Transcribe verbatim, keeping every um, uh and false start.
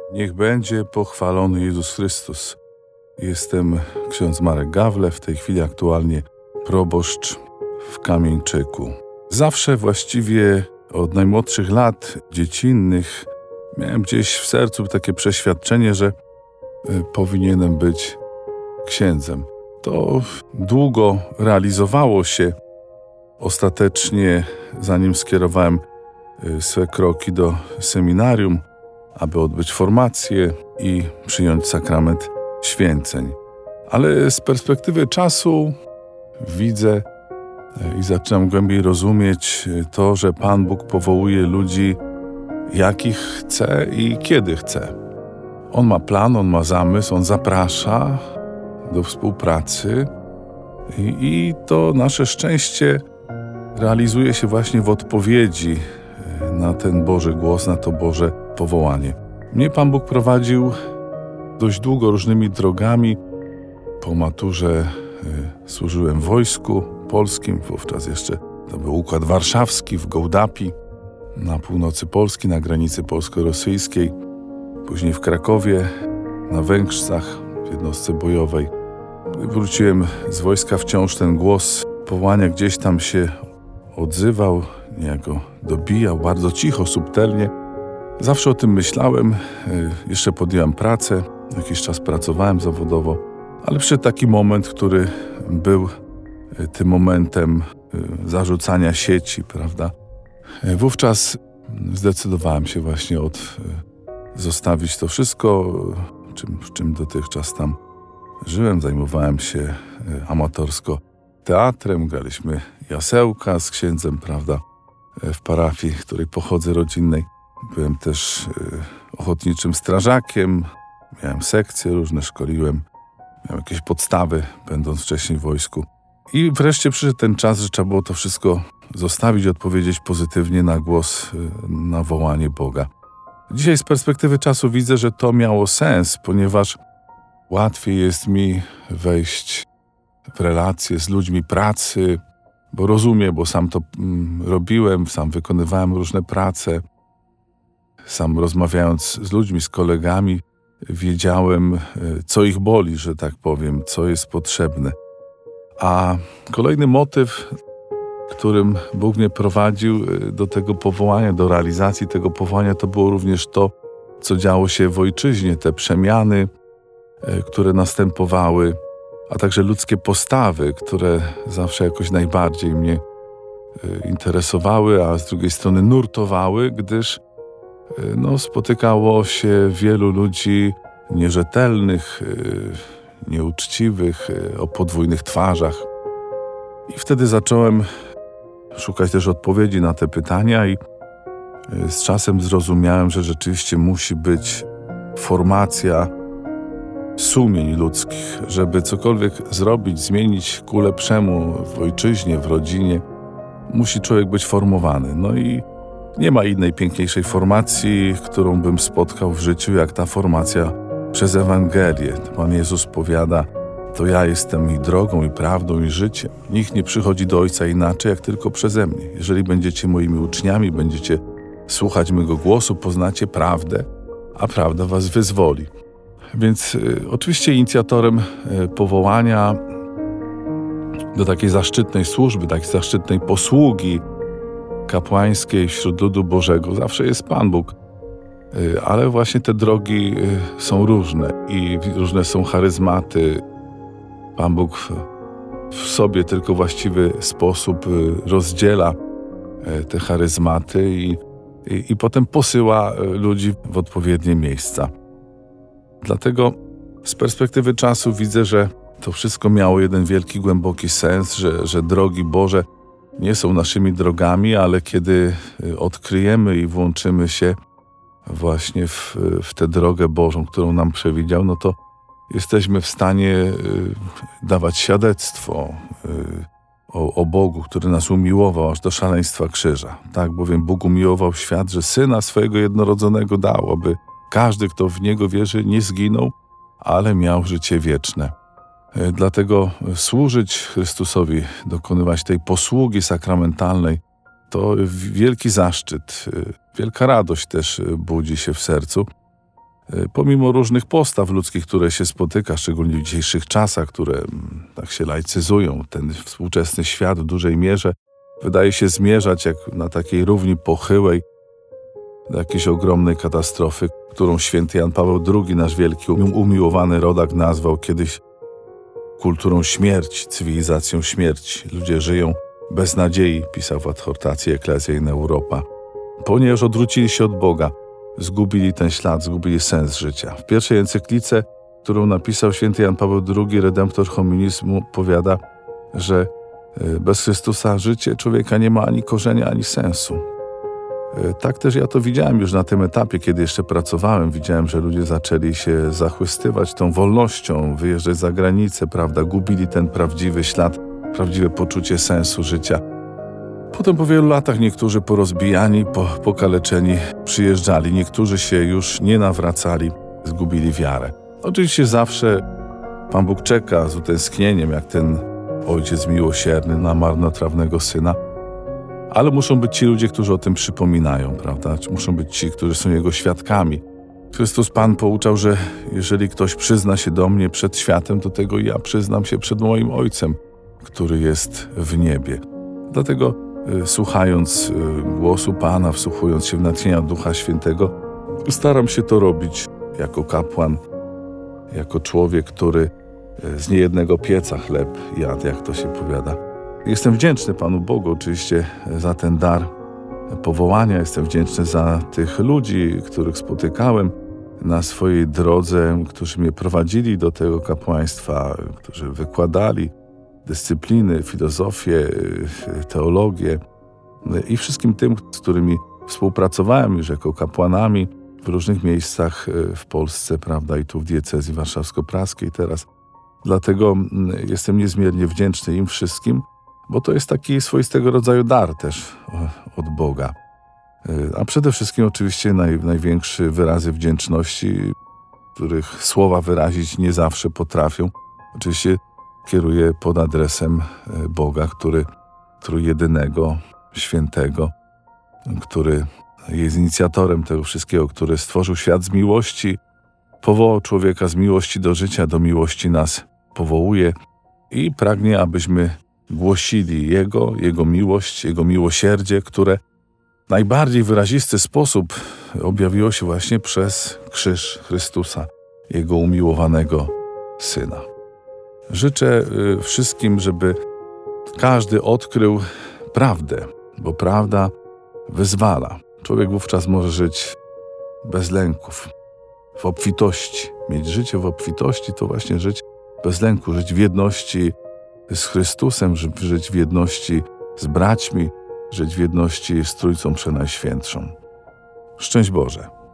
Niech będzie pochwalony Jezus Chrystus. Jestem ksiądz Marek Gawle, w tej chwili aktualnie proboszcz w Kamieńczyku. Zawsze właściwie od najmłodszych lat dziecinnych miałem gdzieś w sercu takie przeświadczenie, że powinienem być księdzem. To długo realizowało się. Ostatecznie, zanim skierowałem swe kroki do seminarium, aby odbyć formację i przyjąć sakrament święceń. Ale z perspektywy czasu widzę i zaczynam głębiej rozumieć to, że Pan Bóg powołuje ludzi, jakich chce i kiedy chce. On ma plan, On ma zamysł, On zaprasza do współpracy i, i to nasze szczęście realizuje się właśnie w odpowiedzi na ten Boży głos, na to Boże powołanie. Mnie Pan Bóg prowadził dość długo różnymi drogami. Po maturze y, służyłem w wojsku polskim, wówczas jeszcze to był Układ Warszawski w Gołdapi, na północy Polski, na granicy polsko-rosyjskiej. Później w Krakowie, na Węgrzcach, w jednostce bojowej. Gdy wróciłem z wojska, wciąż ten głos powołania gdzieś tam się odzywał, niejako dobijał, bardzo cicho, subtelnie. Zawsze o tym myślałem, jeszcze podjąłem pracę, jakiś czas pracowałem zawodowo, ale przyszedł taki moment, który był tym momentem zarzucania sieci, prawda? Wówczas zdecydowałem się właśnie od zostawić to wszystko, czym, w czym dotychczas tam żyłem. Zajmowałem się amatorsko teatrem, graliśmy jasełka z księdzem, prawda, w parafii, z której pochodzę, rodzinnej. Byłem też ochotniczym strażakiem, miałem sekcje różne, szkoliłem, miałem jakieś podstawy, będąc wcześniej w wojsku. I wreszcie przyszedł ten czas, że trzeba było to wszystko zostawić i odpowiedzieć pozytywnie na głos, na wołanie Boga. Dzisiaj z perspektywy czasu widzę, że to miało sens, ponieważ łatwiej jest mi wejść w relacje z ludźmi pracy, bo rozumiem, bo sam to mm, robiłem, sam wykonywałem różne prace. Sam rozmawiając z ludźmi, z kolegami, wiedziałem, co ich boli, że tak powiem, co jest potrzebne. A kolejny motyw, którym Bóg mnie prowadził do tego powołania, do realizacji tego powołania, to było również to, co działo się w ojczyźnie, te przemiany, które następowały, a także ludzkie postawy, które zawsze jakoś najbardziej mnie interesowały, a z drugiej strony nurtowały, gdyż no, spotykało się wielu ludzi nierzetelnych, nieuczciwych, o podwójnych twarzach. I wtedy zacząłem szukać też odpowiedzi na te pytania i z czasem zrozumiałem, że rzeczywiście musi być formacja sumień ludzkich, żeby cokolwiek zrobić, zmienić ku lepszemu w ojczyźnie, w rodzinie, musi człowiek być formowany. No i nie ma innej piękniejszej formacji, którą bym spotkał w życiu, jak ta formacja przez Ewangelię. Pan Jezus powiada, to ja jestem i drogą, i prawdą, i życiem. Nikt nie przychodzi do Ojca inaczej, jak tylko przeze mnie. Jeżeli będziecie moimi uczniami, będziecie słuchać mego głosu, poznacie prawdę, a prawda was wyzwoli. Więc y, oczywiście inicjatorem y, powołania do takiej zaszczytnej służby, takiej zaszczytnej posługi kapłańskiej wśród ludu Bożego zawsze jest Pan Bóg. Y, ale właśnie te drogi y, są różne i różne są charyzmaty. Pan Bóg w sobie tylko właściwy sposób y, rozdziela y, te charyzmaty i, i, i potem posyła y, ludzi w odpowiednie miejsca. Dlatego z perspektywy czasu widzę, że to wszystko miało jeden wielki, głęboki sens, że, że drogi Boże nie są naszymi drogami, ale kiedy odkryjemy i włączymy się właśnie w, w tę drogę Bożą, którą nam przewidział, no to jesteśmy w stanie y, dawać świadectwo y, o, o Bogu, który nas umiłował aż do szaleństwa krzyża. Tak bowiem Bóg umiłował świat, że Syna swojego jednorodzonego dał, aby każdy, kto w Niego wierzy, nie zginął, ale miał życie wieczne. Dlatego służyć Chrystusowi, dokonywać tej posługi sakramentalnej, to wielki zaszczyt, wielka radość też budzi się w sercu. Pomimo różnych postaw ludzkich, które się spotyka, szczególnie w dzisiejszych czasach, które tak się laicyzują, ten współczesny świat w dużej mierze wydaje się zmierzać jak na takiej równi pochyłej do jakiejś ogromnej katastrofy, którą święty Jan Paweł drugi, nasz wielki umiłowany rodak, nazwał kiedyś kulturą śmierci, cywilizacją śmierci. Ludzie żyją bez nadziei, pisał w adhortacji Ecclesiae Europa, ponieważ odwrócili się od Boga, zgubili ten ślad, zgubili sens życia. W pierwszej encyklice, którą napisał święty Jan Paweł drugi, Redemptor Hominizmu, powiada, że bez Chrystusa życie człowieka nie ma ani korzenia, ani sensu. Tak też ja to widziałem już na tym etapie, kiedy jeszcze pracowałem. Widziałem, że ludzie zaczęli się zachwystywać tą wolnością, wyjeżdżać za granicę, prawda? Gubili ten prawdziwy ślad, prawdziwe poczucie sensu życia. Potem po wielu latach niektórzy porozbijani, po, pokaleczeni przyjeżdżali, niektórzy się już nie nawracali, zgubili wiarę. Oczywiście zawsze Pan Bóg czeka z utęsknieniem, jak ten Ojciec miłosierny na marnotrawnego Syna, ale muszą być ci ludzie, którzy o tym przypominają, prawda? Muszą być ci, którzy są Jego świadkami. Chrystus Pan pouczał, że jeżeli ktoś przyzna się do mnie przed światem, to tego ja przyznam się przed moim Ojcem, który jest w niebie. Dlatego y, słuchając y, głosu Pana, wsłuchując się w natchnienia Ducha Świętego, staram się to robić jako kapłan, jako człowiek, który y, z niejednego pieca chleb jadł, jak to się powiada. Jestem wdzięczny Panu Bogu oczywiście za ten dar powołania. Jestem wdzięczny za tych ludzi, których spotykałem na swojej drodze, którzy mnie prowadzili do tego kapłaństwa, którzy wykładali dyscypliny, filozofię, teologię i wszystkim tym, z którymi współpracowałem już jako kapłanami w różnych miejscach w Polsce, prawda, i tu w diecezji warszawsko-praskiej teraz. Dlatego jestem niezmiernie wdzięczny im wszystkim, bo to jest taki swoistego rodzaju dar też od Boga. A przede wszystkim oczywiście naj, największe wyrazy wdzięczności, których słowa wyrazić nie zawsze potrafią. Oczywiście kieruję pod adresem Boga, który, który jedynego, świętego, który jest inicjatorem tego wszystkiego, który stworzył świat z miłości, powołał człowieka z miłości do życia, do miłości nas powołuje i pragnie, abyśmy głosili Jego, Jego miłość, Jego miłosierdzie, które w najbardziej wyrazisty sposób objawiło się właśnie przez krzyż Chrystusa, Jego umiłowanego Syna. Życzę wszystkim, żeby każdy odkrył prawdę, bo prawda wyzwala. Człowiek wówczas może żyć bez lęków, w obfitości. Mieć życie w obfitości to właśnie żyć bez lęku, żyć w jedności z Chrystusem, żyć w jedności z braćmi, żyć w jedności z Trójcą Przenajświętszą. Szczęść Boże.